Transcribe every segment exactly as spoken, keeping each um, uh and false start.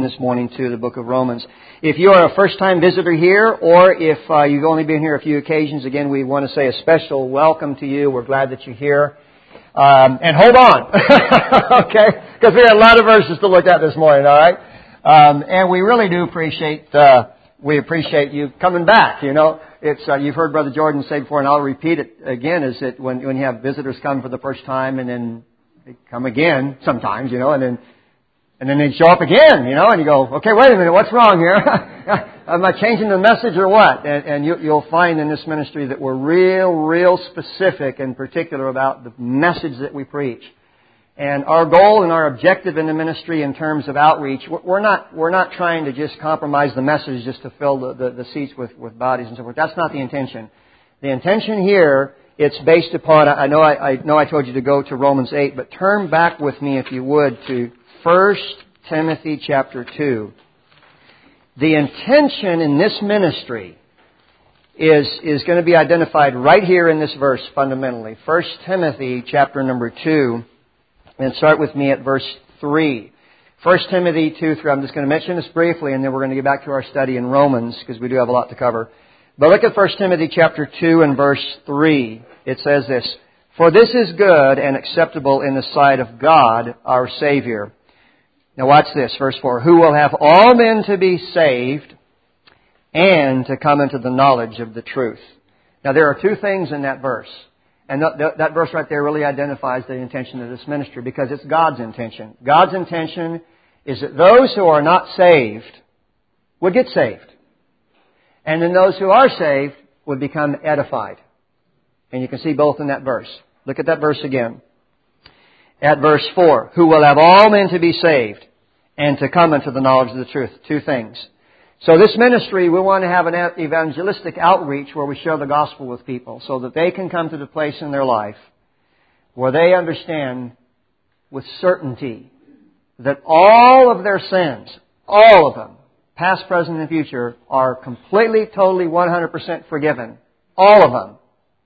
this morning to the book of Romans. If you are a first-time visitor here, or if uh, you've only been here a few occasions, again, we want to say a special welcome to you. We're glad that you're here. Um, and hold on, okay? Because we have a lot of verses to look at this morning, all right? Um, and we really do appreciate uh, we appreciate you coming back. You know, it's uh, you've heard Brother Jordan say before, and I'll repeat it again: is that when when you have visitors come for the first time, and then they come again sometimes, you know, and then. And then they show up again, you know, and you go, okay, wait a minute, what's wrong here? Am I changing the message or what? And, and you, you'll find in this ministry that we're real, real specific and particular about the message that we preach. And our goal and our objective in the ministry in terms of outreach, we're not we're not trying to just compromise the message just to fill the, the, the seats with, with bodies and so forth. That's not the intention. The intention here, it's based upon, I know I, I know I told you to go to Romans eight, but turn back with me, if you would, to First Timothy chapter two. The intention in this ministry is, is going to be identified right here in this verse fundamentally. First Timothy chapter number two, and start with me at verse three. First Timothy two, three. I'm just going to mention this briefly, and then we're going to get back to our study in Romans, because we do have a lot to cover. But look at First Timothy chapter two and verse three. It says this, "For this is good and acceptable in the sight of God, our Savior." Now watch this, verse four. "Who will have all men to be saved and to come into the knowledge of the truth." Now there are two things in that verse. And that, that, that verse right there really identifies the intention of this ministry, because it's God's intention. God's intention is that those who are not saved would get saved. And then those who are saved would become edified. And you can see both in that verse. Look at that verse again. At verse four, "Who will have all men to be saved and to come into the knowledge of the truth." Two things. So this ministry, we want to have an evangelistic outreach where we share the gospel with people so that they can come to the place in their life where they understand with certainty that all of their sins, all of them, past, present, and future, are completely, totally, one hundred percent forgiven. All of them.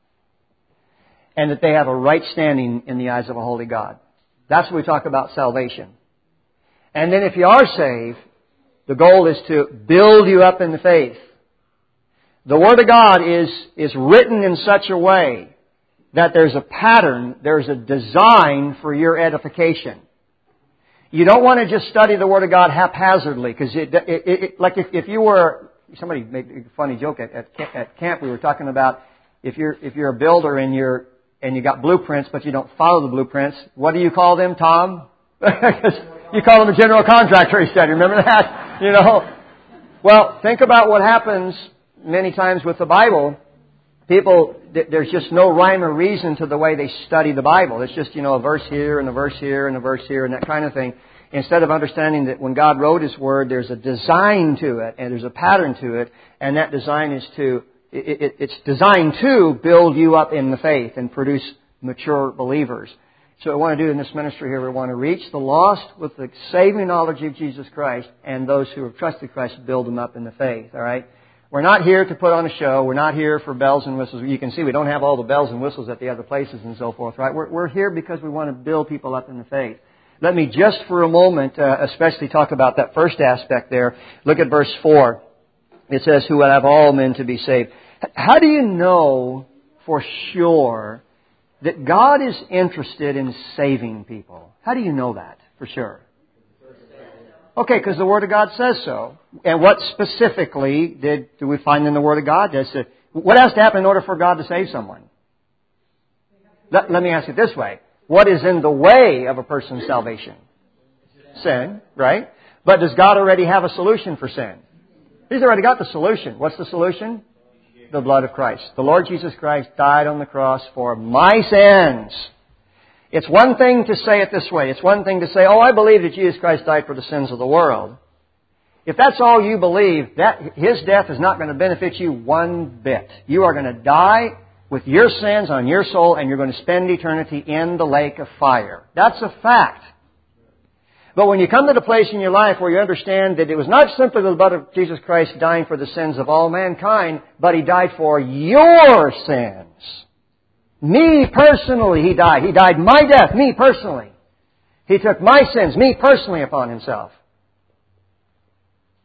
And that they have a right standing in the eyes of a holy God. That's what we talk about salvation. And then if you are saved, the goal is to build you up in the faith. The Word of God is, is written in such a way that there's a pattern, there's a design for your edification. You don't want to just study the Word of God haphazardly, because it, it, it, like if, if you were, somebody made a funny joke at, at, at camp, we were talking about if you're, if you're a builder and you're, and you got blueprints, but you don't follow the blueprints, what do you call them, Tom? You call them a general contractor, he said. Remember that? You know? Well, think about what happens many times with the Bible. People, there's just no rhyme or reason to the way they study the Bible. It's just, you know, a verse here and a verse here and a verse here and that kind of thing. Instead of understanding that when God wrote His Word, there's a design to it and there's a pattern to it, and that design is to It, it, it's designed to build you up in the faith and produce mature believers. So what we want to do in this ministry here, we want to reach the lost with the saving knowledge of Jesus Christ, and those who have trusted Christ, build them up in the faith. All right? We're not here to put on a show. We're not here for bells and whistles. You can see we don't have all the bells and whistles at the other places and so forth. Right? We're, we're here because we want to build people up in the faith. Let me just for a moment uh, especially talk about that first aspect there. Look at verse four. It says, "Who will have all men to be saved." How do you know for sure that God is interested in saving people? How do you know that for sure? Okay, because the Word of God says so. And what specifically did do we find in the Word of God? What has to happen in order for God to save someone? Let, let me ask it this way. What is in the way of a person's salvation? Sin, right? But does God already have a solution for sin? He's already got the solution. What's the solution? The blood of Christ. The Lord Jesus Christ died on the cross for my sins. It's one thing to say it this way. It's one thing to say, oh, I believe that Jesus Christ died for the sins of the world. If that's all you believe, that His death is not going to benefit you one bit. You are going to die with your sins on your soul, and you're going to spend eternity in the lake of fire. That's a fact. But when you come to the place in your life where you understand that it was not simply the blood of Jesus Christ dying for the sins of all mankind, but He died for your sins. Me personally, He died. He died my death, me personally. He took my sins, me personally, upon Himself.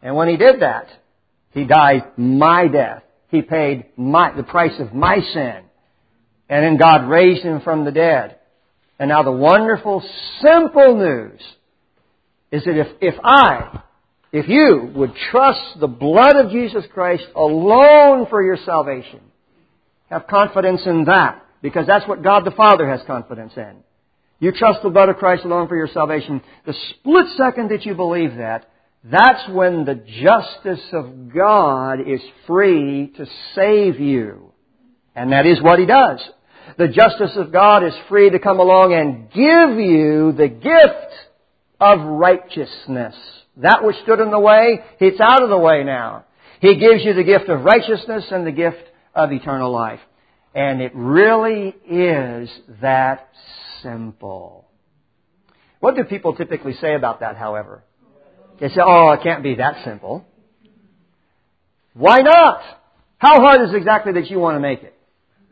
And when He did that, He died my death. He paid my, the price of my sin. And then God raised Him from the dead. And now the wonderful, simple news is that if, if I, if you would trust the blood of Jesus Christ alone for your salvation, have confidence in that, because that's what God the Father has confidence in. You trust the blood of Christ alone for your salvation. The split second that you believe that, that's when the justice of God is free to save you. And that is what He does. The justice of God is free to come along and give you the gift of righteousness. That which stood in the way, it's out of the way now. He gives you the gift of righteousness and the gift of eternal life. And it really is that simple. What do people typically say about that, however? They say, oh, it can't be that simple. Why not? How hard is it exactly that you want to make it?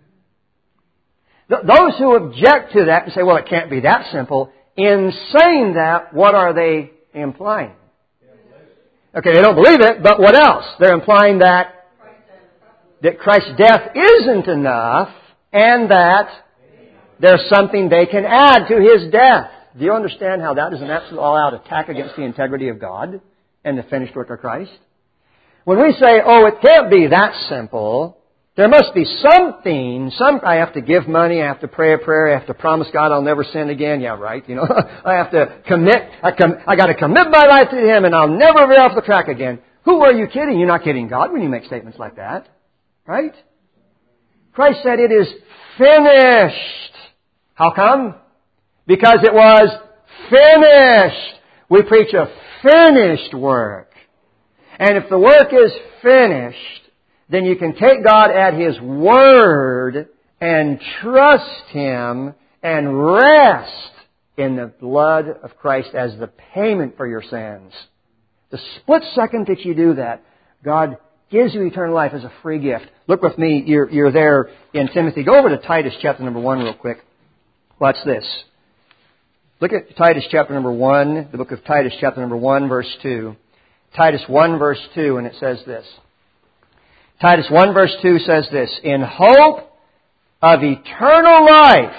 Th- those who object to that and say, well, it can't be that simple, in saying that, what are they implying? Okay, they don't believe it, but what else? They're implying that that Christ's death isn't enough and that there's something they can add to His death. Do you understand how that is an absolute all-out attack against the integrity of God and the finished work of Christ? When we say, oh, it can't be that simple, there must be something, some, I have to give money, I have to pray a prayer, I have to promise God I'll never sin again. Yeah, right, you know, I have to commit, I, com, I got to commit my life to Him and I'll never veer off the track again. Who are you kidding? You're not kidding God when you make statements like that. Right? Christ said it is finished. How come? Because it was finished. We preach a finished work. And if the work is finished, then you can take God at His word and trust Him and rest in the blood of Christ as the payment for your sins. The split second that you do that, God gives you eternal life as a free gift. Look with me, you're, you're there in Timothy. Go over to Titus chapter number one real quick. Watch this. Look at Titus chapter number one, the book of Titus chapter number one, verse two. Titus one, verse two, and it says this. Titus one, verse two says this, in hope of eternal life.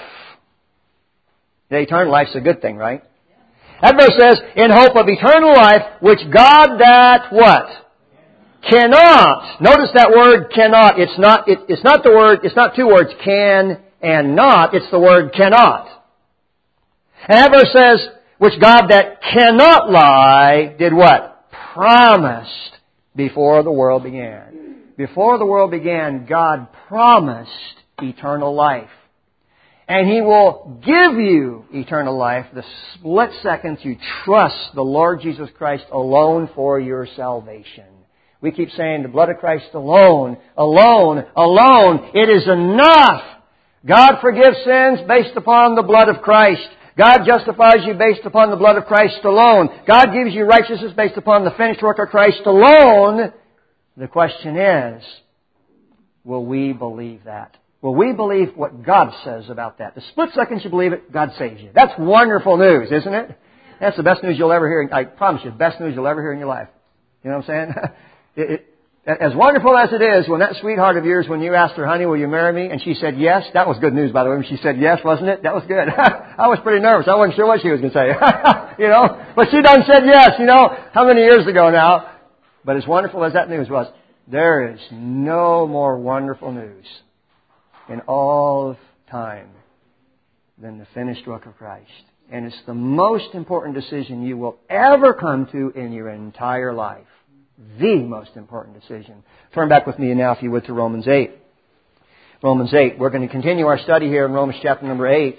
The eternal life's a good thing, right? That verse says, in hope of eternal life, which God that what? Cannot. Notice that word cannot. It's not, it, it's not the word, it's not two words, can and not. It's the word cannot. And that verse says, which God that cannot lie did what? Promised before the world began. Before the world began, God promised eternal life. And He will give you eternal life the split second you trust the Lord Jesus Christ alone for your salvation. We keep saying the blood of Christ alone, alone, alone. It is enough. God forgives sins based upon the blood of Christ. God justifies you based upon the blood of Christ alone. God gives you righteousness based upon the finished work of Christ alone. The question is, will we believe that? Will we believe what God says about that? The split second you believe it, God saves you. That's wonderful news, isn't it? That's the best news you'll ever hear. I promise you, the best news you'll ever hear in your life. You know what I'm saying? It, it, as wonderful as it is, when that sweetheart of yours, when you asked her, honey, will you marry me? And she said yes. That was good news, by the way. When she said yes, wasn't it? That was good. I was pretty nervous. I wasn't sure what she was going to say. You know? But she done said yes, you know? How many years ago now? But as wonderful as that news was, there is no more wonderful news in all of time than the finished work of Christ. And it's the most important decision you will ever come to in your entire life. The most important decision. Turn back with me now, if you would, to Romans eight. Romans eight. We're going to continue our study here in Romans chapter number eight.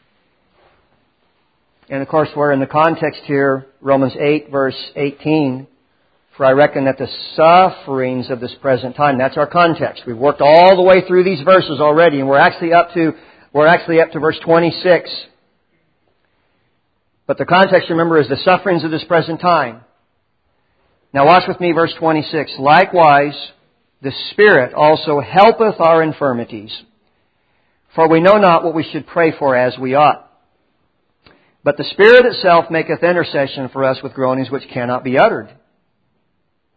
And of course, we're in the context here, Romans eight, verse eighteen. For I reckon that the sufferings of this present time, that's our context. We've worked all the way through these verses already, and we're actually up to, we're actually up to verse twenty-six. But the context, remember, is the sufferings of this present time. Now watch with me verse twenty-six. Likewise, the Spirit also helpeth our infirmities. For we know not what we should pray for as we ought. But the Spirit itself maketh intercession for us with groanings which cannot be uttered.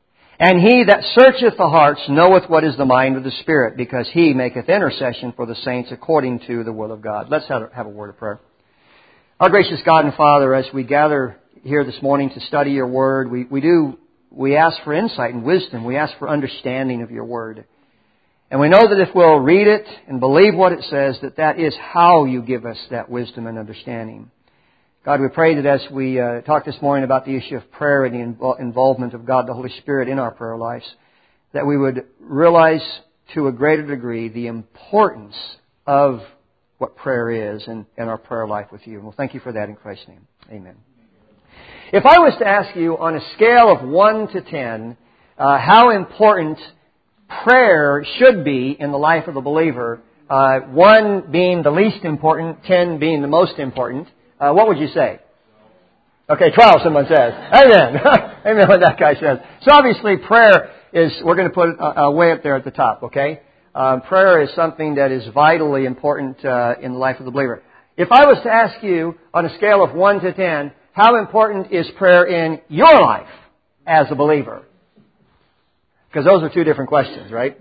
And He that searcheth the hearts knoweth what is the mind of the Spirit, because He maketh intercession for the saints according to the will of God. Let's have a, have a word of prayer. Our gracious God and Father, as we gather here this morning to study Your Word, we, we do, we ask for insight and wisdom. We ask for understanding of Your Word. And we know that if we'll read it and believe what it says, that that is how You give us that wisdom and understanding. God, we pray that as we uh, talk this morning about the issue of prayer and the invo- involvement of God, the Holy Spirit, in our prayer lives, that we would realize to a greater degree the importance of what prayer is in, in our prayer life with You. And we'll thank You for that in Christ's name. Amen. If I was to ask you on a scale of one to ten, uh, how important prayer should be in the life of a believer, uh, one being the least important, ten being the most important, uh, what would you say? Okay, twelve, someone says. Amen. Amen, what that guy says. So obviously prayer is, we're going to put it uh, way up there at the top, okay? Um, prayer is something that is vitally important uh, in the life of the believer. If I was to ask you on a scale of one to ten, how important is prayer in your life as a believer? Because those are two different questions, right?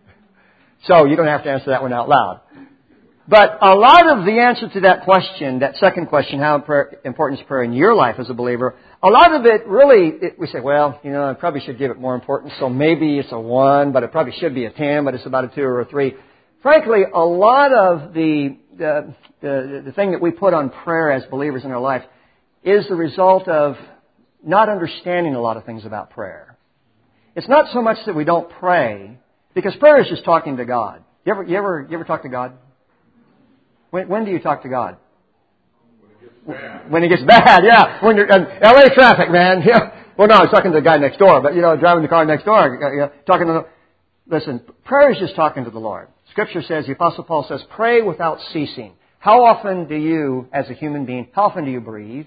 So you don't have to answer that one out loud. But a lot of the answer to that question, that second question, how important is prayer in your life as a believer, a lot of it really, it, we say, well, you know, I probably should give it more importance, so maybe it's a one, but it probably should be a ten, but it's about a two or a three. Frankly, a lot of the, the, the, the thing that we put on prayer as believers in our life is the result of not understanding a lot of things about prayer. It's not so much that we don't pray, because prayer is just talking to God. You ever, you ever, you ever talk to God? When, when do you talk to God? When it gets bad. When it gets bad, yeah. When you're in L A traffic, man. Yeah. Well, no, I was talking to the guy next door, but you know, driving the car next door, you know, talking to the. Listen, prayer is just talking to the Lord. Scripture says, the Apostle Paul says, pray without ceasing. How often do you, as a human being, how often do you breathe?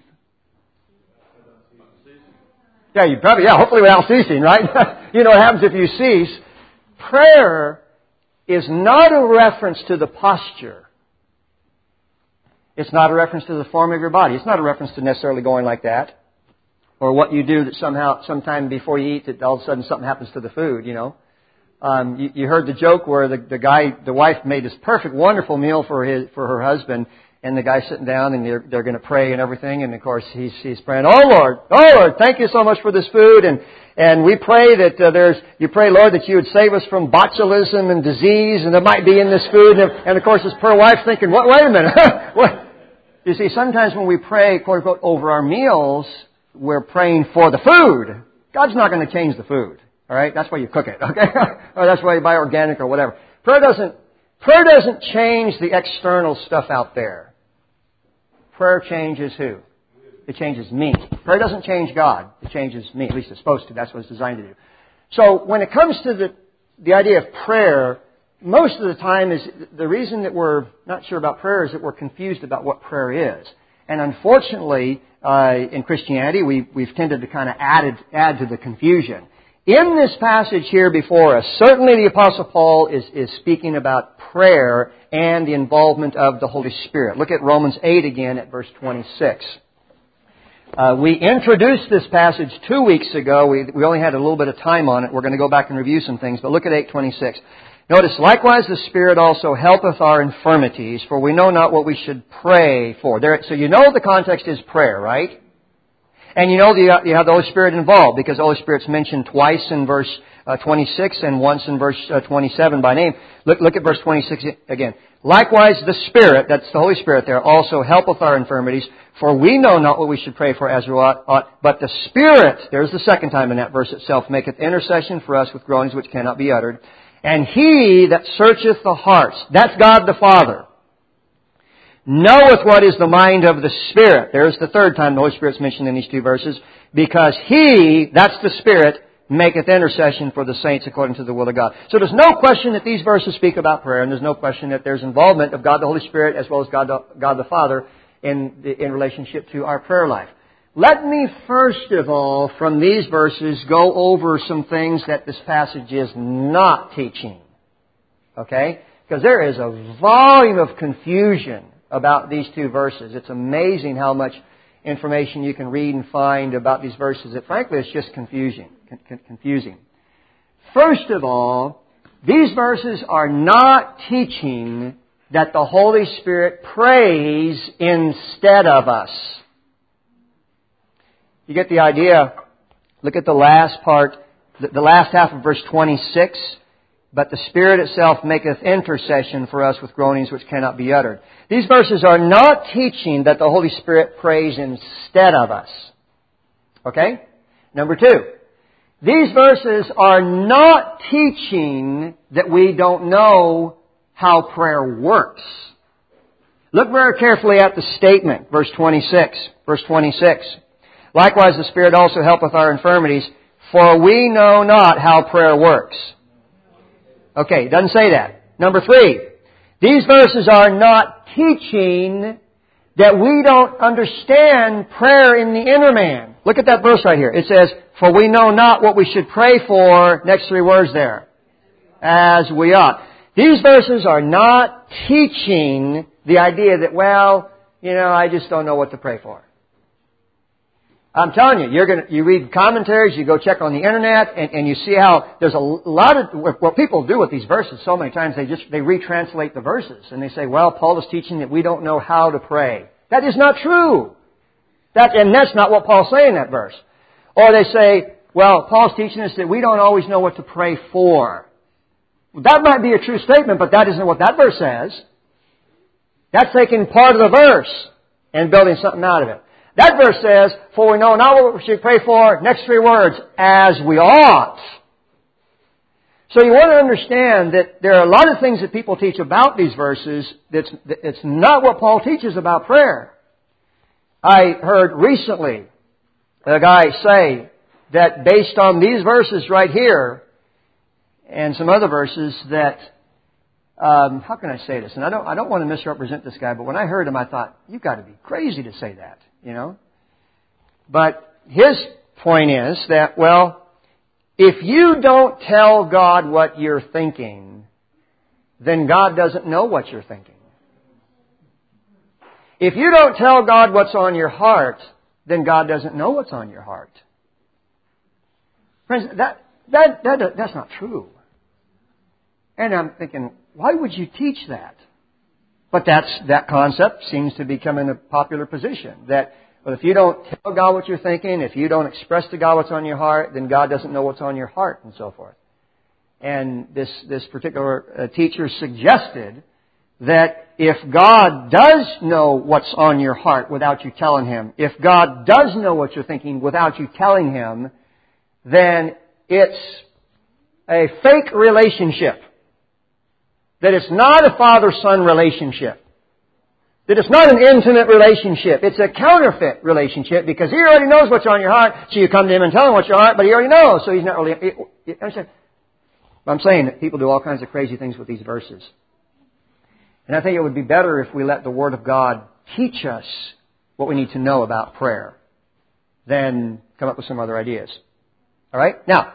Yeah, you probably, yeah, hopefully without ceasing, right? You know what happens if you cease. Prayer is not a reference to the posture. It's not a reference to the form of your body. It's not a reference to necessarily going like that. Or what you do that somehow, sometime before you eat, that all of a sudden something happens to the food, you know. Um, you, you heard the joke where the, the guy, the wife made this perfect, wonderful meal for his, for her husband. And the guy's sitting down and they're, they're going to pray and everything. And of course he's, he's praying, oh Lord, oh Lord, thank you so much for this food. And, and we pray that uh, there's, you pray Lord that you would save us from botulism and disease and that might be in this food. And, and of course his poor wife's thinking, what, wait a minute. What? You see, sometimes when we pray, quote unquote, over our meals, we're praying for the food. God's not going to change the food. All right. That's why you cook it. Okay. Or that's why you buy organic or whatever. Prayer doesn't, prayer doesn't change the external stuff out there. Prayer changes who? It changes me. Prayer doesn't change God. It changes me. At least it's supposed to. That's what it's designed to do. So when it comes to the, the idea of prayer, most of the time is the reason that we're not sure about prayer is that we're confused about what prayer is. And unfortunately, uh, in Christianity, we, we've tended to kind of add, add to the confusion. In this passage here before us, certainly the Apostle Paul is, is speaking about prayer and the involvement of the Holy Spirit. Look at Romans eight again at verse twenty-six. Uh, we introduced this passage two weeks ago. We, we only had a little bit of time on it. We're going to go back and review some things, but look at eight twenty-six. Notice, likewise the Spirit also helpeth our infirmities, for we know not what we should pray for. There, so you know the context is prayer, right? And you know the, you have the Holy Spirit involved because the Holy Spirit's mentioned twice in verse uh, twenty-six and once in verse uh, twenty-seven by name. Look, look at verse twenty-six again. Likewise the Spirit, that's the Holy Spirit there, also helpeth our infirmities, for we know not what we should pray for as we ought, ought, but the Spirit, there's the second time in that verse itself, maketh intercession for us with groanings which cannot be uttered. And He that searcheth the hearts, that's God the Father, knoweth what is the mind of the Spirit. There's the third time the Holy Spirit's mentioned in these two verses. Because He, that's the Spirit, maketh intercession for the saints according to the will of God. So there's no question that these verses speak about prayer, and there's no question that there's involvement of God the Holy Spirit as well as God the, God the Father in, the, in relationship to our prayer life. Let me first of all, from these verses, go over some things that this passage is not teaching. Okay? Because there is a volume of confusion about these two verses. It's amazing how much information you can read and find about these verses that frankly it's just confusing. confusing. First of all, these verses are not teaching that the Holy Spirit prays instead of us. You get the idea? Look at the last part, the last half of verse twenty-six. But the Spirit itself maketh intercession for us with groanings which cannot be uttered. These verses are not teaching that the Holy Spirit prays instead of us. Okay? Number two, these verses are not teaching that we don't know how prayer works. Look very carefully at the statement, verse twenty-six. Verse twenty-six. Likewise the Spirit also helpeth our infirmities, for we know not how prayer works. Okay, it doesn't say that. Number three, these verses are not teaching that we don't understand prayer in the inner man. Look at that verse right here. It says, for we know not what we should pray for, next three words there, as we ought. These verses are not teaching the idea that, well, you know, I just don't know what to pray for. I'm telling you, you're gonna, you read commentaries, you go check on the internet, and, and you see how there's a lot of, what people do with these verses so many times, they just, they retranslate the verses. And they say, well, Paul is teaching that we don't know how to pray. That is not true. That, and that's not what Paul's saying in that verse. Or they say, well, Paul's teaching us that we don't always know what to pray for. That might be a true statement, but that isn't what that verse says. That's taking part of the verse and building something out of it. That verse says, for we know not what we should pray for, next three words, as we ought. So you want to understand that there are a lot of things that people teach about these verses that's it's not what Paul teaches about prayer. I heard recently a guy say that based on these verses right here and some other verses that, um, how can I say this? And I don't, I don't want to misrepresent this guy, but when I heard him, I thought, you've got to be crazy to say that. You know? But his point is that, well, if you don't tell God what you're thinking, then God doesn't know what you're thinking. If you don't tell God what's on your heart, then God doesn't know what's on your heart. Friends, that, that, that, that's not true. And I'm thinking, why would you teach that? But that's, that concept seems to become in a popular position. That, well, if you don't tell God what you're thinking, if you don't express to God what's on your heart, then God doesn't know what's on your heart, and so forth. And this, this particular uh, teacher suggested that if God does know what's on your heart without you telling Him, if God does know what you're thinking without you telling Him, then it's a fake relationship. That it's not a father-son relationship. That it's not an intimate relationship. It's a counterfeit relationship because He already knows what's on your heart. So you come to Him and tell Him what's your heart, but He already knows. So He's not really... You understand? I'm saying that people do all kinds of crazy things with these verses. And I think it would be better if we let the Word of God teach us what we need to know about prayer than come up with some other ideas. All right? Now,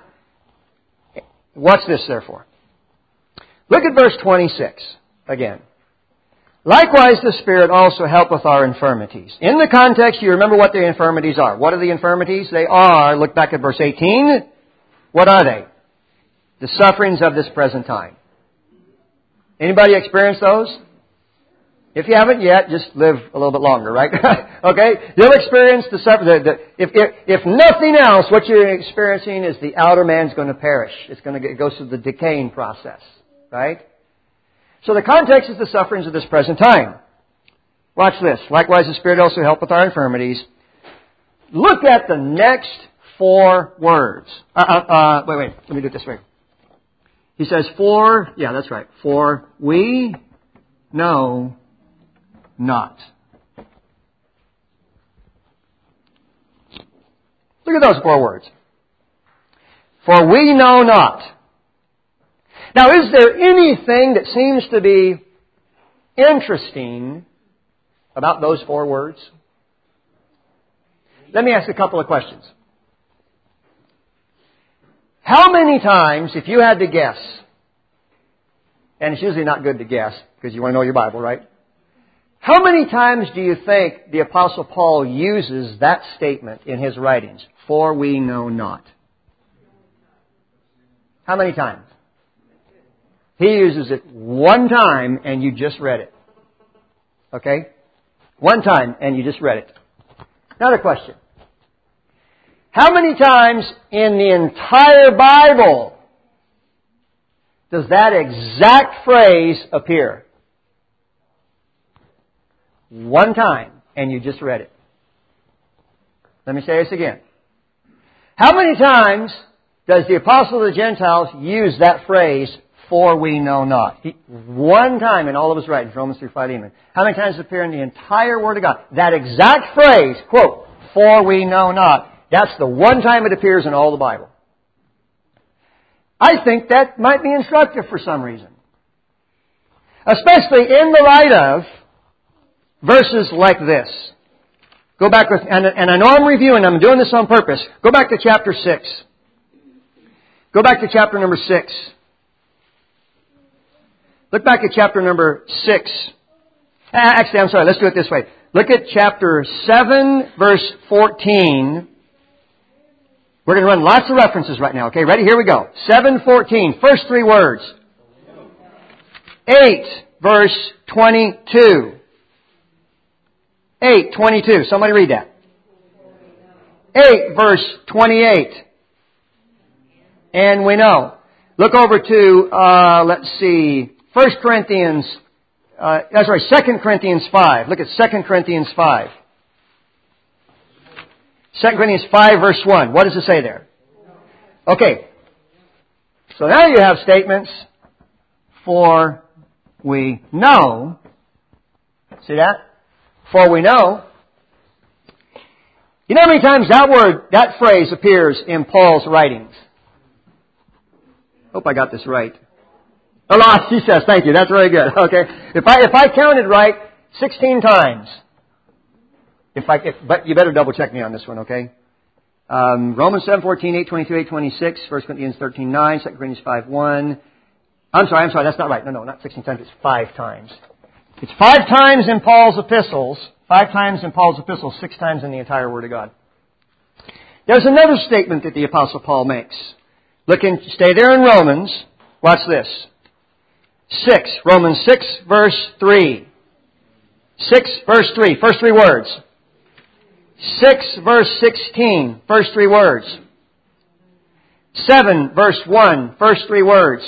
what's this therefore? Look at verse twenty-six again. Likewise, the Spirit also helpeth our infirmities. In the context, you remember what the infirmities are. What are the infirmities? They are, look back at verse eighteen. What are they? The sufferings of this present time. Anybody experience those? If you haven't yet, just live a little bit longer, right? Okay? You'll experience the suffering. The, the, if, if, if nothing else, what you're experiencing is the outer man's going to perish. It's going to get, it goes through the decaying process. Right? So the context is the sufferings of this present time. Watch this. Likewise, the Spirit also helpeth our infirmities. Look at the next four words. Uh, uh, uh, wait, wait. Let me do it this way. He says, for, yeah, that's right. For we know not. Look at those four words. For we know not. Now, is there anything that seems to be interesting about those four words? Let me ask a couple of questions. How many times, if you had to guess, and it's usually not good to guess because you want to know your Bible, right? How many times do you think the Apostle Paul uses that statement in his writings? For we know not. How many times? He uses it one time and you just read it. Okay? One time and you just read it. Another question. How many times in the entire Bible does that exact phrase appear? One time and you just read it. Let me say this again. How many times does the Apostle of the Gentiles use that phrase, for we know not? He, one time in all of his writings, Romans through Philemon. How many times does it appear in the entire Word of God? That exact phrase, quote, for we know not. That's the one time it appears in all the Bible. I think that might be instructive for some reason. Especially in the light of verses like this. Go back with, and, and I know I'm reviewing, I'm doing this on purpose. Go back to chapter six. Go back to chapter number six. Look back at chapter number six. Actually, I'm sorry, let's do it this way. Look at chapter seven, verse fourteen. We're going to run lots of references right now. Okay, ready? Here we go. seven fourteen, first three words. eight, verse twenty-two. eight, twenty-two. Somebody read that. eight, verse twenty-eight. And we know. Look over to, uh, let's see, First Corinthians, uh, sorry, Second Corinthians five. Look at Second Corinthians five. Second Corinthians five, verse one. What does it say there? Okay. So now you have statements, for we know. See that? For we know. You know how many times that word, that phrase appears in Paul's writings? Hope I got this right. A lot, he says. Thank you. That's very good. Okay. If I, if I counted right, sixteen times. If I, if, but you better double check me on this one, okay? Um, Romans seven fourteen, eight twenty-two, eight twenty-six, First Corinthians thirteen nine, Second Corinthians five one. I'm sorry, I'm sorry, that's not right. No, no, not sixteen times, it's five times. It's five times in Paul's epistles, five times in Paul's epistles, six times in the entire Word of God. There's another statement that the Apostle Paul makes. Look in, stay there in Romans. Watch this. Six, Romans six, verse three. Six, verse three, first three words. Six, verse sixteen, first three words. Seven, verse one, first three words.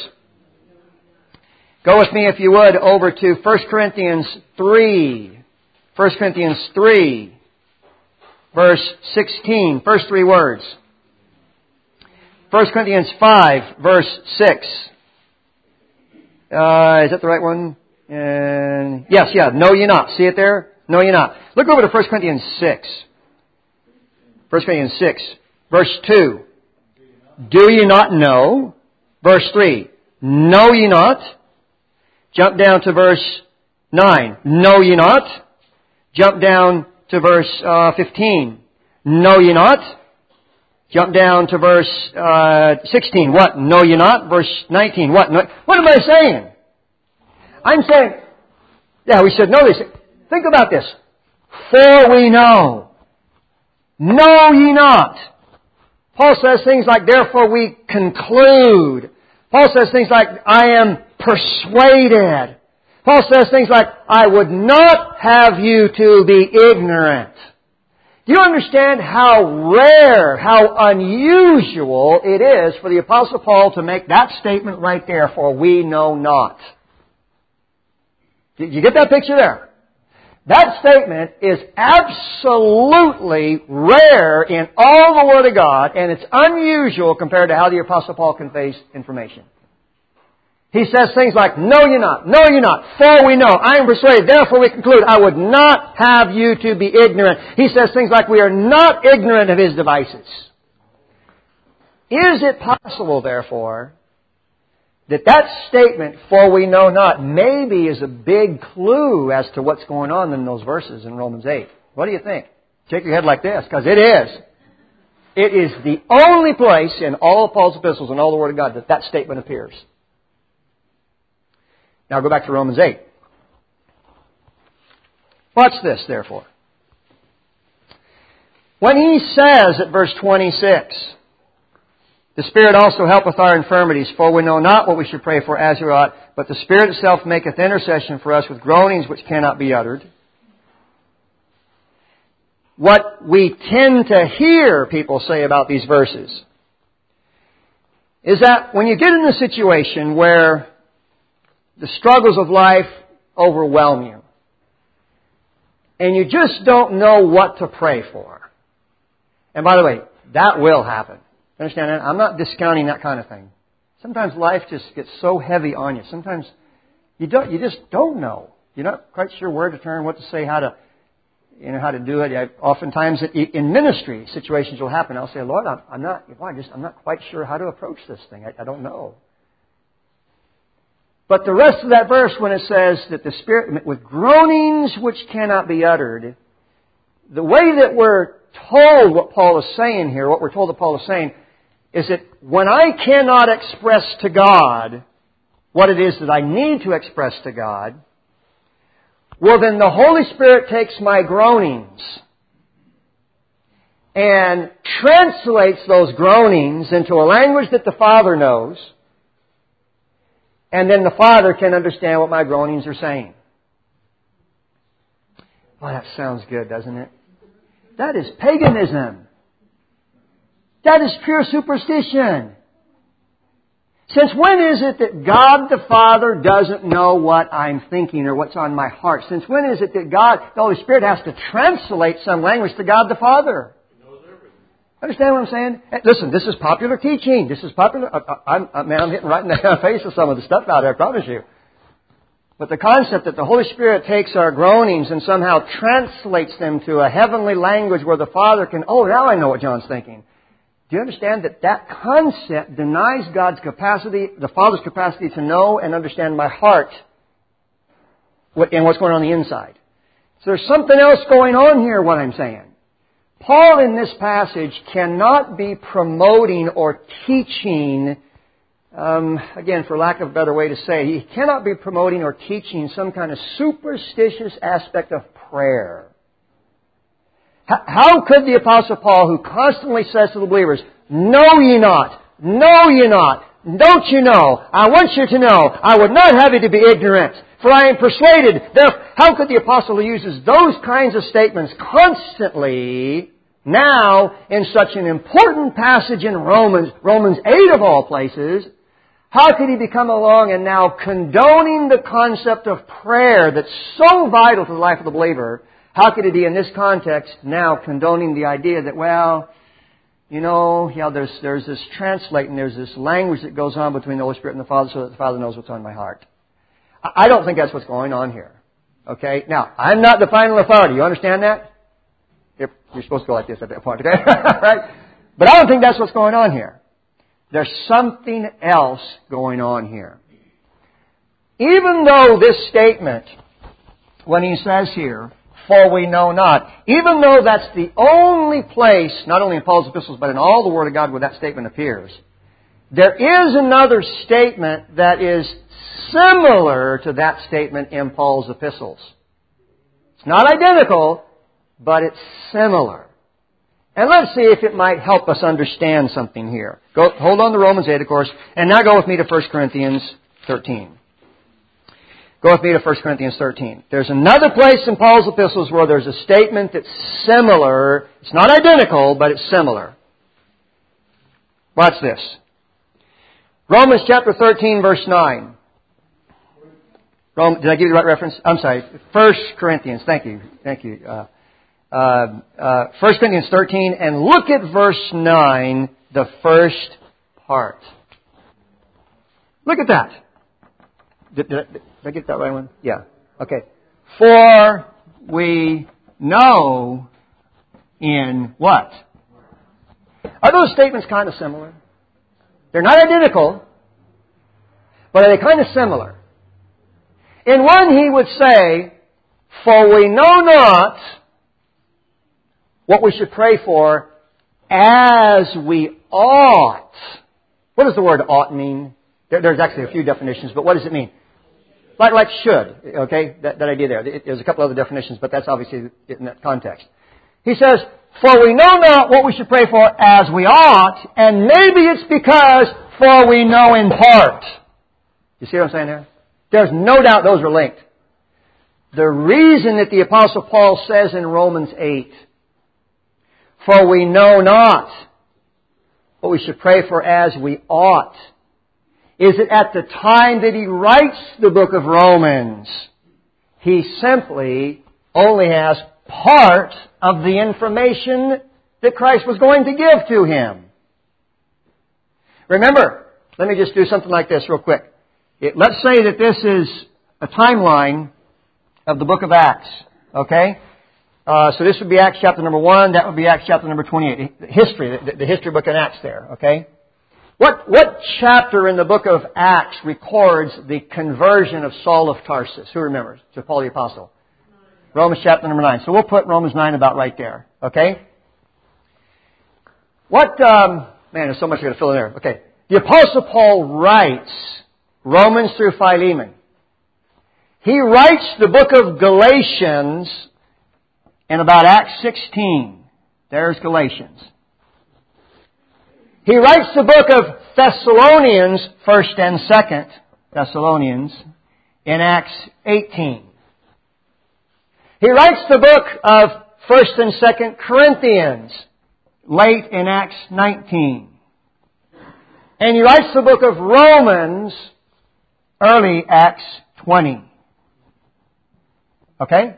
Go with me, if you would, over to First Corinthians three. First Corinthians three, verse sixteen, first three words. First Corinthians five, verse six. Uh, is that the right one? And yes, yeah. Know ye not. See it there? Know ye not. Look over to First Corinthians six. First Corinthians six, verse two. Do ye not know? Verse three. Know ye not? Jump down to verse nine. Know ye not? Jump down to verse uh, fifteen. Know ye not? Jump down to verse uh, sixteen. What? Know ye not? Verse nineteen. What? No, what am I saying? I'm saying, yeah, we should know this. Think about this. For we know. Know ye not. Paul says things like, therefore we conclude. Paul says things like, I am persuaded. Paul says things like, I would not have you to be ignorant. Do you understand how rare, how unusual it is for the Apostle Paul to make that statement right there, for we know not? Did you get that picture there? That statement is absolutely rare in all the Word of God, and it's unusual compared to how the Apostle Paul conveys information. He says things like, know ye not, know ye not, for we know, I am persuaded, therefore we conclude, I would not have you to be ignorant. He says things like, we are not ignorant of His devices. Is it possible, therefore, that that statement, for we know not, maybe is a big clue as to what's going on in those verses in Romans eight? What do you think? Shake your head like this, because it is. It is the only place in all of Paul's epistles and all the Word of God that that statement appears. Now go back to Romans eight. Watch this, therefore. When he says at verse twenty-six, The Spirit also helpeth our infirmities, for we know not what we should pray for as we ought, but the Spirit itself maketh intercession for us with groanings which cannot be uttered. What we tend to hear people say about these verses is that when you get in a situation where the struggles of life overwhelm you, and you just don't know what to pray for. And by the way, that will happen. Understand that? I'm not discounting that kind of thing. Sometimes life just gets so heavy on you. Sometimes you don't, you just don't know. You're not quite sure where to turn, what to say, how to, you know, how to do it. I, oftentimes in ministry situations will happen. I'll say, Lord, I'm, I'm not, well, I just, I'm not quite sure how to approach this thing. I, I don't know. But the rest of that verse, when it says that the Spirit, with groanings which cannot be uttered, the way that we're told what Paul is saying here, what we're told that Paul is saying, is that when I cannot express to God what it is that I need to express to God, well then the Holy Spirit takes my groanings and translates those groanings into a language that the Father knows, and then the Father can understand what my groanings are saying. Well, that sounds good, doesn't it? That is paganism. That is pure superstition. Since when is it that God the Father doesn't know what I'm thinking or what's on my heart? Since when is it that God, the Holy Spirit, has to translate some language to God the Father? Understand what I'm saying? Hey, listen, this is popular teaching. This is popular. I, I, I, man, I'm hitting right in the face of some of the stuff out there, I promise you. But the concept that the Holy Spirit takes our groanings and somehow translates them to a heavenly language where the Father can, oh, now I know what John's thinking. Do you understand that that concept denies God's capacity, the Father's capacity to know and understand my heart and what's going on, on the inside? So there's something else going on here, what I'm saying. Paul in this passage cannot be promoting or teaching, um, again, for lack of a better way to say, he cannot be promoting or teaching some kind of superstitious aspect of prayer. How, how could the Apostle Paul, who constantly says to the believers, know ye not, know ye not, don't you know, I want you to know, I would not have you to be ignorant, for I am persuaded. Therefore, how could the Apostle who uses those kinds of statements constantly, now in such an important passage in Romans, Romans eight of all places, how could he become along and now condoning the concept of prayer that's so vital to the life of the believer? How could he be in this context now condoning the idea that, well, you know, yeah, there's there's this translating, there's this language that goes on between the Holy Spirit and the Father so that the Father knows what's on my heart. I don't think that's what's going on here. Okay? Now, I'm not the final authority. You understand that? If you're supposed to go like this at that point, okay? Right? But I don't think that's what's going on here. There's something else going on here. Even though this statement, when he says here, for we know not, even though that's the only place, not only in Paul's epistles, but in all the Word of God where that statement appears, there is another statement that is similar to that statement in Paul's epistles. It's not identical, but it's similar. And let's see if it might help us understand something here. Go, hold on to Romans eight, of course, and now go with me to First Corinthians thirteen. Go with me to First Corinthians thirteen. There's another place in Paul's epistles where there's a statement that's similar. It's not identical, but it's similar. Watch this. Romans chapter thirteen, verse nine. Rome, did I give you the right reference? I'm sorry. First Corinthians. Thank you. Thank you. Uh, uh, uh, First Corinthians thirteen, and look at verse nine, the first part. Look at that. Did, did, I, did I get that right one? Yeah. Okay. For we know in what? Are those statements kind of similar? They're not identical, but are they kind of similar? In one he would say, for we know not what we should pray for as we ought. What does the word ought mean? There, there's actually a few definitions, but what does it mean? Like, like should, okay? That, that idea there. There's a couple other definitions, but that's obviously in that context. He says, For we know not what we should pray for as we ought, and maybe it's because for we know in part. You see what I'm saying there? There's no doubt those are linked. The reason that the Apostle Paul says in Romans eight, for we know not what we should pray for as we ought, is that at the time that he writes the book of Romans, he simply only has part of the information that Christ was going to give to him. Remember, let me just do something like this real quick. It, let's say that this is a timeline of the book of Acts, okay? Uh, so this would be Acts chapter number one, that would be Acts chapter number twenty-eight. The history, the, the history book in Acts there, okay? What, what chapter in the book of Acts records the conversion of Saul of Tarsus? Who remembers? To Paul the Apostle. Romans chapter number nine. So we'll put Romans nine about right there, okay? What, um, man, there's so much I'm going to fill in there. Okay. The Apostle Paul writes Romans through Philemon. He writes the book of Galatians in about Acts sixteen. There's Galatians. He writes the book of Thessalonians, first and second Thessalonians, in Acts eighteen. He writes the book of first and second Corinthians, late in Acts nineteen. And he writes the book of Romans, early Acts twenty. Okay?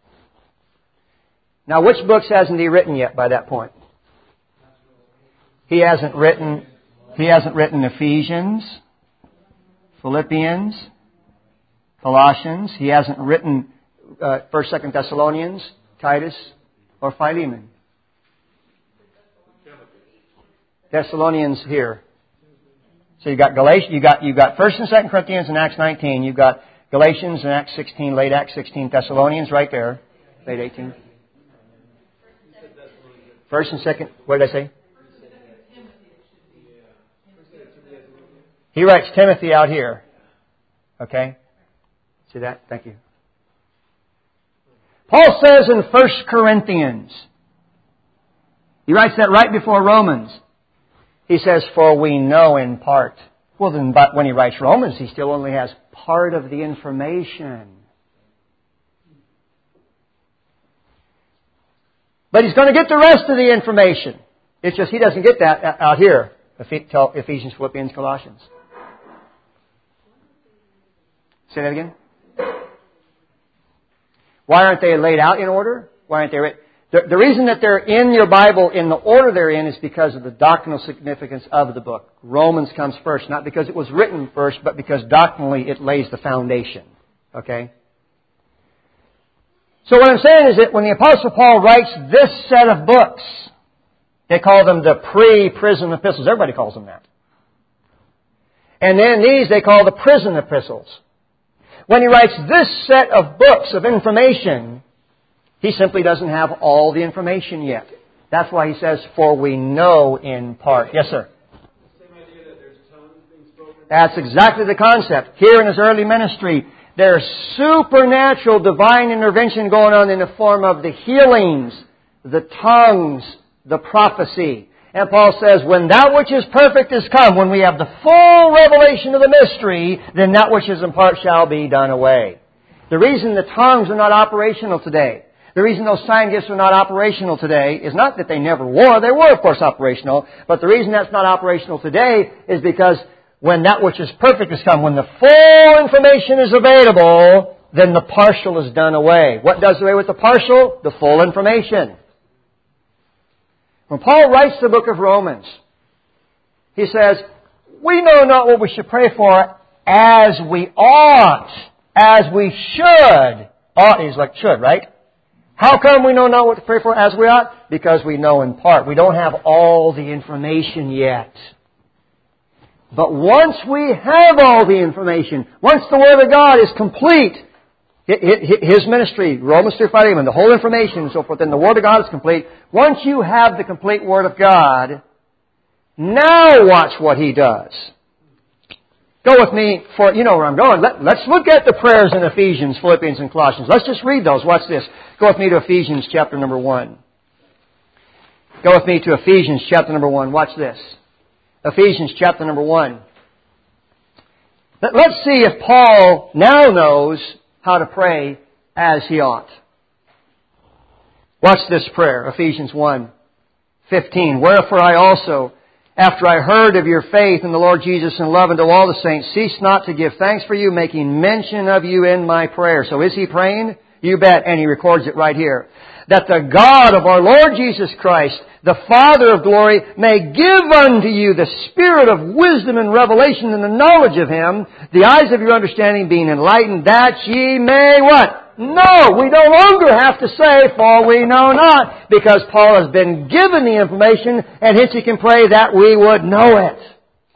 Now, which books hasn't he written yet by that point? He hasn't written, he hasn't written Ephesians, Philippians, Colossians. He hasn't written uh, first, second Thessalonians, Titus, or Philemon. Thessalonians here. So you got Galatians, you got you got First and Second Corinthians in Acts nineteen. You've got Galatians in Acts sixteen, late Acts sixteen. Thessalonians right there, late eighteen. First and Second. What did I say? He writes Timothy out here. Okay, see that? Thank you. Paul says in First Corinthians. He writes that right before Romans. He says, for we know in part. Well, then, but when he writes Romans, he still only has part of the information. But he's going to get the rest of the information. It's just he doesn't get that out here. Ephesians, Philippians, Colossians. Say that again. Why aren't they laid out in order? Why aren't they written? The, the reason that they're in your Bible in the order they're in is because of the doctrinal significance of the book. Romans comes first, not because it was written first, but because doctrinally it lays the foundation. Okay? So what I'm saying is that when the Apostle Paul writes this set of books, they call them the pre-prison epistles. Everybody calls them that. And then these they call the prison epistles. When he writes this set of books of information, he simply doesn't have all the information yet. That's why he says, for we know in part. Yes, sir? The same idea that there's tongues being spoken. That's exactly the concept. Here in his early ministry, there's supernatural divine intervention going on in the form of the healings, the tongues, the prophecy. And Paul says, when that which is perfect is come, when we have the full revelation of the mystery, then that which is in part shall be done away. The reason the tongues are not operational today, the reason those sign gifts are not operational today is not that they never were. They were, of course, operational. But the reason that's not operational today is because when that which is perfect has come, when the full information is available, then the partial is done away. What does away with the partial? The full information. When Paul writes the book of Romans, he says, we know not what we should pray for as we ought, as we should. Ought is like should, right? How come we know not what to pray for as we ought? Because we know in part. We don't have all the information yet. But once we have all the information, once the Word of God is complete, His ministry, Romans through Philemon, the whole information and so forth, and the Word of God is complete. Once you have the complete Word of God, now watch what He does. Go with me for, you know where I'm going. Let, let's look at the prayers in Ephesians, Philippians, and Colossians. Let's just read those. Watch this. Go with me to Ephesians chapter number one. Go with me to Ephesians chapter number one. Watch this. Ephesians chapter number one. Let's see if Paul now knows how to pray as he ought. Watch this prayer, Ephesians one fifteen. Wherefore I also, after I heard of your faith in the Lord Jesus and love unto all the saints, cease not to give thanks for you, making mention of you in my prayer. So is he praying? You bet. And he records it right here. That the God of our Lord Jesus Christ, the Father of glory, may give unto you the spirit of wisdom and revelation and the knowledge of Him, the eyes of your understanding being enlightened, that ye may what? No, we no longer have to say, for we know not, because Paul has been given the information, and hence he can pray that we would know it.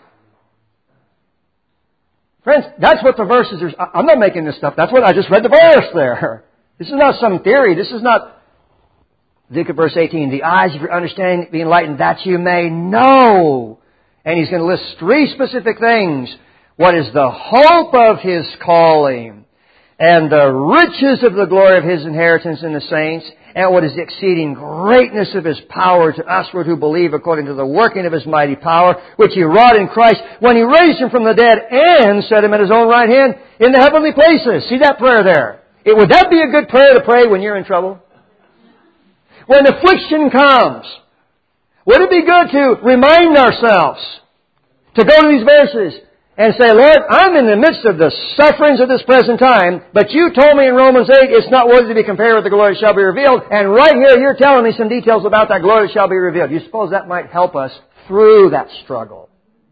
Friends, that's what the verses are. I'm not making this stuff. That's what I just read the verse there. This is not some theory. This is not... Look at verse eighteen. The eyes of your understanding be enlightened, that you may know. And he's going to list three specific things. What is the hope of His calling? And the riches of the glory of His inheritance in the saints? And what is the exceeding greatness of His power to usward who believe, according to the working of His mighty power, which He wrought in Christ when He raised Him from the dead and set Him at His own right hand in the heavenly places. See that prayer there? It, would that be a good prayer to pray when you're in trouble? When affliction comes, would it be good to remind ourselves to go to these verses and say, Lord, I'm in the midst of the sufferings of this present time, but you told me in Romans eight it's not worthy to be compared with the glory that shall be revealed, and right here you're telling me some details about that glory that shall be revealed. You suppose that might help us through that struggle?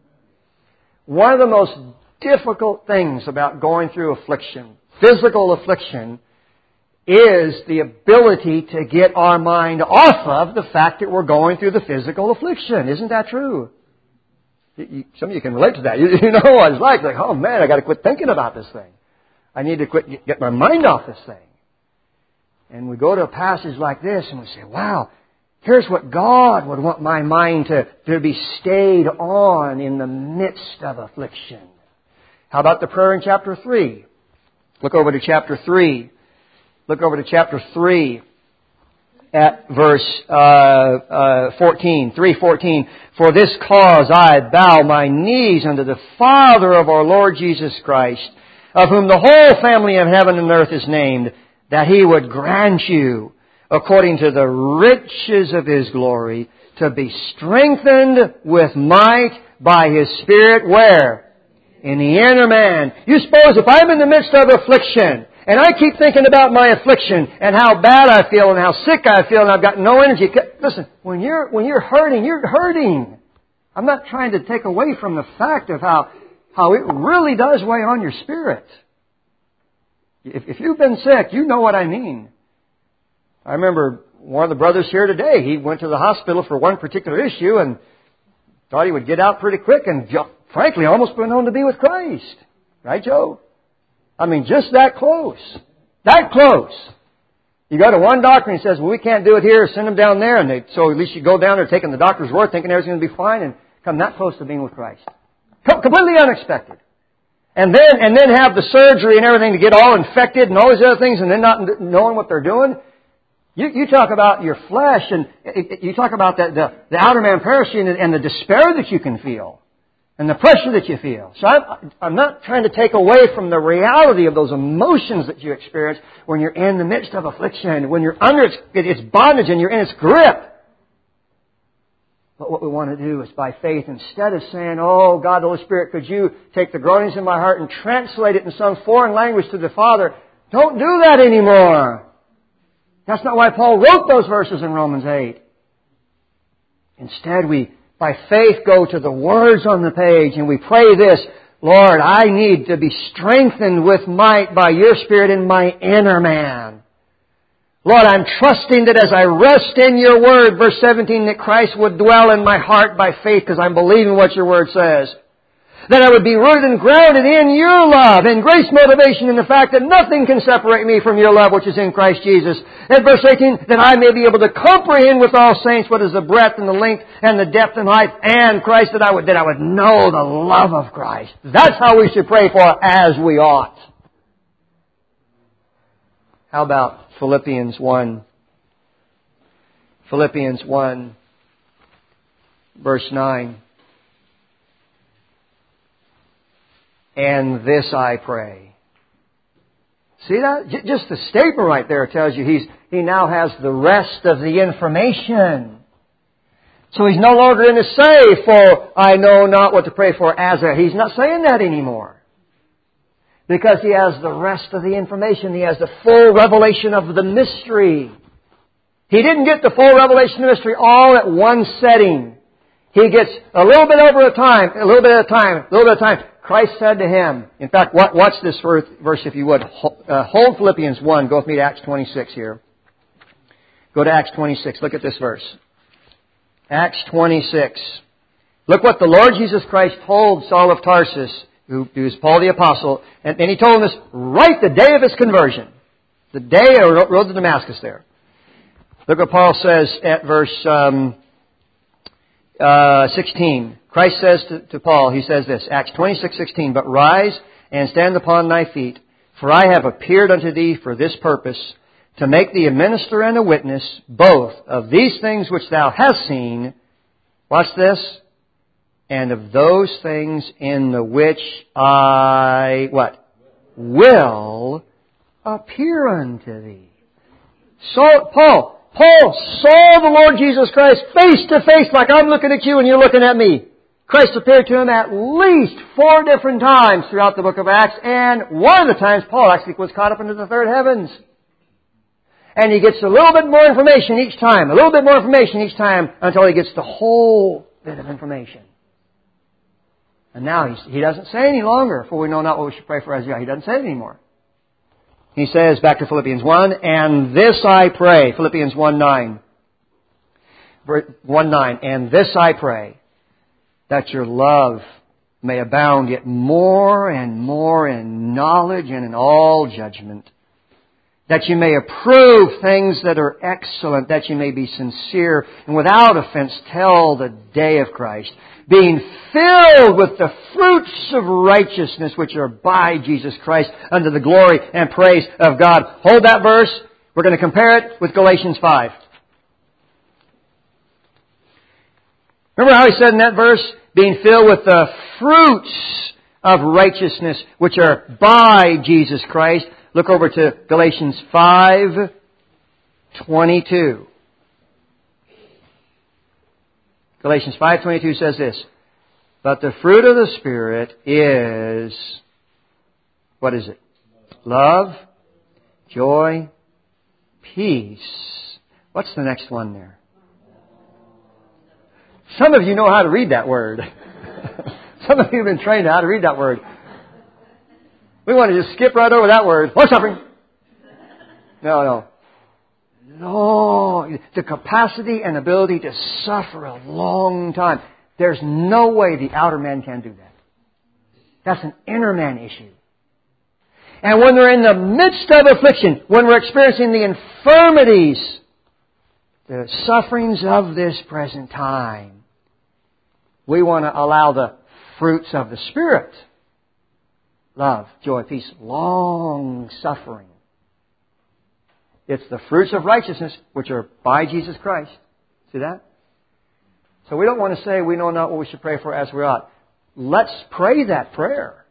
One of the most difficult things about going through affliction, physical affliction, is the ability to get our mind off of the fact that we're going through the physical affliction. Isn't that true? You, some of you can relate to that. You, you know what it's like. Like, oh man, I got to quit thinking about this thing. I need to quit get my mind off this thing. And we go to a passage like this and we say, wow, here's what God would want my mind to, to be stayed on in the midst of affliction. How about the prayer in chapter three? Look over to chapter three. Look over to chapter three at verse uh, uh, fourteen, three fourteen. For this cause I bow my knees unto the Father of our Lord Jesus Christ, of whom the whole family of heaven and earth is named, that He would grant you, according to the riches of His glory, to be strengthened with might by His Spirit. Where? In the inner man. You suppose if I'm in the midst of affliction, and I keep thinking about my affliction and how bad I feel and how sick I feel and I've got no energy. Listen, when you're, when you're hurting, you're hurting. I'm not trying to take away from the fact of how, how it really does weigh on your spirit. If, if you've been sick, you know what I mean. I remember one of the brothers here today, he went to the hospital for one particular issue and thought he would get out pretty quick and frankly almost went on to be with Christ. Right, Joe? I mean, just that close. That close. You go to one doctor and he says, well, we can't do it here. Send them down there. And they, so at least you go down there taking the doctor's word, thinking everything's going to be fine, and come that close to being with Christ. Com- completely unexpected. And then, and then have the surgery and everything to get all infected and all these other things and then not knowing what they're doing. You, you talk about your flesh and it, it, you talk about the, the, the outer man perishing and, and the despair that you can feel. And the pressure that you feel. So I'm, I'm not trying to take away from the reality of those emotions that you experience when you're in the midst of affliction, when you're under its, its bondage and you're in its grip. But what we want to do is by faith, instead of saying, oh, God, the Holy Spirit, could you take the groanings in my heart and translate it in some foreign language to the Father? Don't do that anymore. That's not why Paul wrote those verses in Romans eight. Instead, we by faith go to the words on the page and we pray this, Lord, I need to be strengthened with might by Your Spirit in my inner man. Lord, I'm trusting that as I rest in Your Word, verse seventeen, that Christ would dwell in my heart by faith because I'm believing what Your Word says. That I would be rooted and grounded in Your love and grace motivation in the fact that nothing can separate me from Your love which is in Christ Jesus. And verse eighteen, that I may be able to comprehend with all saints what is the breadth and the length and the depth and height and Christ, that I would, that I would know the love of Christ. That's how we should pray for as we ought. How about Philippians one? Philippians one. verse nine. And this I pray. See that? J- just the statement right there tells you he's he now has the rest of the information. So he's no longer in to say, for I know not what to pray for as a... He's not saying that anymore. Because he has the rest of the information. He has the full revelation of the mystery. He didn't get the full revelation of the mystery all at one setting. He gets a little bit over a time, a little bit at a time, a little bit at a time. Christ said to him, in fact, watch this verse if you would. Hold Philippians one. Go with me to Acts twenty-six here. Go to Acts twenty-six. Look at this verse. Acts twenty-six. Look what the Lord Jesus Christ told Saul of Tarsus, who is Paul the Apostle, and, and he told him this right the day of his conversion. The day of the road to Damascus there. Look what Paul says at verse um, uh, sixteen. Christ says to, to Paul, he says this, Acts twenty-six sixteen, but rise and stand upon thy feet, for I have appeared unto thee for this purpose, to make thee a minister and a witness, both of these things which thou hast seen, watch this, and of those things in the which I, what? Will appear unto thee. So, Paul, Paul saw the Lord Jesus Christ face to face like I'm looking at you and you're looking at me. Christ appeared to him at least four different times throughout the book of Acts, and one of the times Paul actually was caught up into the third heavens. And he gets a little bit more information each time, a little bit more information each time, until he gets the whole bit of information. And now he's, he doesn't say any longer, for we know not what we should pray for as yet. He doesn't say it anymore. He says, back to Philippians one, and this I pray, Philippians one nine. one nine, and this I pray, that your love may abound yet more and more in knowledge and in all judgment, that you may approve things that are excellent, that you may be sincere and without offense till the day of Christ, being filled with the fruits of righteousness which are by Jesus Christ unto the glory and praise of God. Hold that verse. We're going to compare it with Galatians five. Remember how he said in that verse, being filled with the fruits of righteousness which are by Jesus Christ. Look over to Galatians five twenty-two. Galatians five twenty-two says this, but the fruit of the Spirit is, what is it? Love, joy, peace. What's the next one there? Some of you know how to read that word. Some of you have been trained how to read that word. We want to just skip right over that word. Long suffering. No, no. No. The capacity and ability to suffer a long time. There's no way the outer man can do that. That's an inner man issue. And when we're in the midst of affliction, when we're experiencing the infirmities, the sufferings of this present time, we want to allow the fruits of the Spirit. Love, joy, peace, long suffering. It's the fruits of righteousness which are by Jesus Christ. See that? So we don't want to say we know not what we should pray for as we ought. Let's pray that prayer.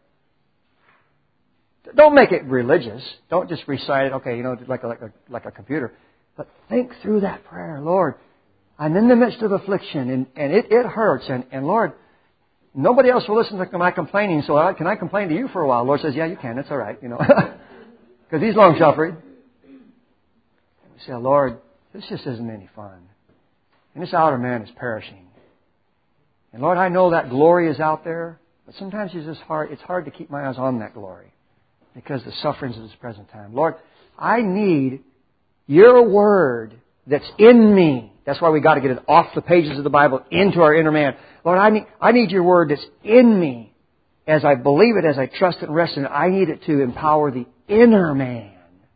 Don't make it religious. Don't just recite it, okay, you know, like a, like a, like a computer. But think through that prayer. Lord, I'm in the midst of affliction, and, and it, it hurts. And, and Lord, nobody else will listen to my complaining, so I, can I complain to you for a while? The Lord says, yeah, you can. It's all right, you know. Because He's long-suffering. We say, Lord, this just isn't any fun. And this outer man is perishing. And Lord, I know that glory is out there, but sometimes it's just hard, it's hard to keep my eyes on that glory because of the sufferings of this present time. Lord, I need Your Word that's in me. That's why we got to get it off the pages of the Bible into our inner man. Lord, I need, I need Your Word that's in me. As I believe it, as I trust it and rest in it, I need it to empower the inner man.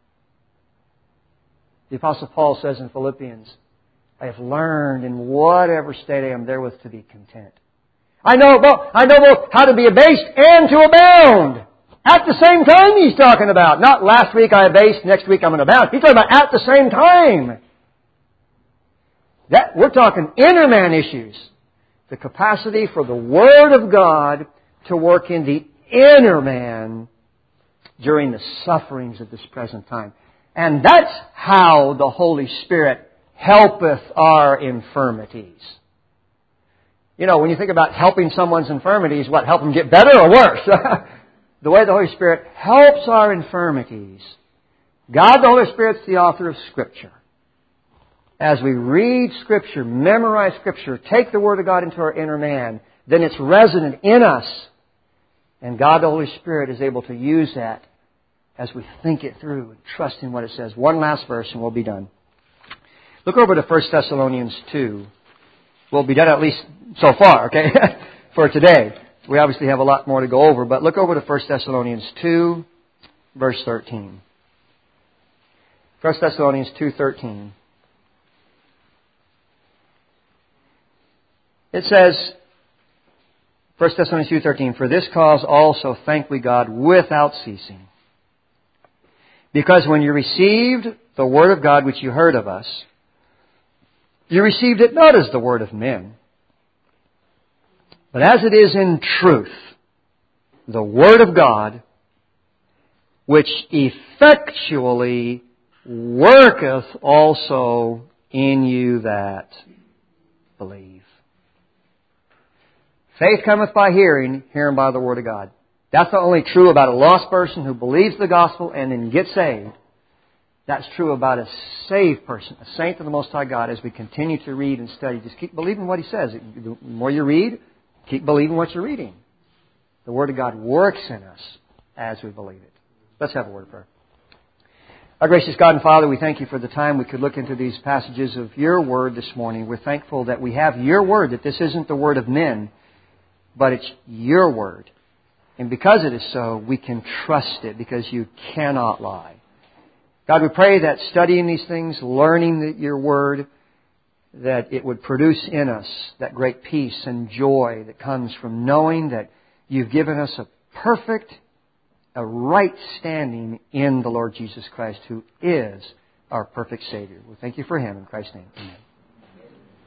The Apostle Paul says in Philippians, I have learned in whatever state I am therewith to be content. I know both, I know both how to be abased and to abound. At the same time he's talking about. Not last week I abased, next week I'm going to abound. He's talking about at the same time. That, we're talking inner man issues. The capacity for the Word of God to work in the inner man during the sufferings of this present time. And that's how the Holy Spirit helpeth our infirmities. You know, when you think about helping someone's infirmities, what, help them get better or worse? The way the Holy Spirit helps our infirmities. God, the Holy Spirit's the author of Scripture. As we read Scripture, memorize Scripture, take the Word of God into our inner man, then it's resident in us. And God, the Holy Spirit, is able to use that as we think it through and trust in what it says. One last verse and we'll be done. Look over to First Thessalonians two. We'll be done at least so far, okay, for today. We obviously have a lot more to go over, but look over to First Thessalonians two, verse thirteen. First Thessalonians two thirteen. It says, First Thessalonians two thirteen, for this cause also thank we God without ceasing. Because when you received the Word of God which you heard of us, you received it not as the word of men, but as it is in truth, the Word of God, which effectually worketh also in you that believe. Faith cometh by hearing, hearing by the Word of God. That's not only true about a lost person who believes the gospel and then gets saved. That's true about a saved person, a saint of the Most High God, as we continue to read and study. Just keep believing what He says. The more you read, keep believing what you're reading. The Word of God works in us as we believe it. Let's have a word of prayer. Our gracious God and Father, we thank You for the time we could look into these passages of Your Word this morning. We're thankful that we have Your Word, that this isn't the word of men, but it's Your Word. And because it is so, we can trust it because You cannot lie. God, we pray that studying these things, learning Your Word, that it would produce in us that great peace and joy that comes from knowing that You've given us a perfect, a right standing in the Lord Jesus Christ, who is our perfect Savior. We thank You for Him. In Christ's name, amen.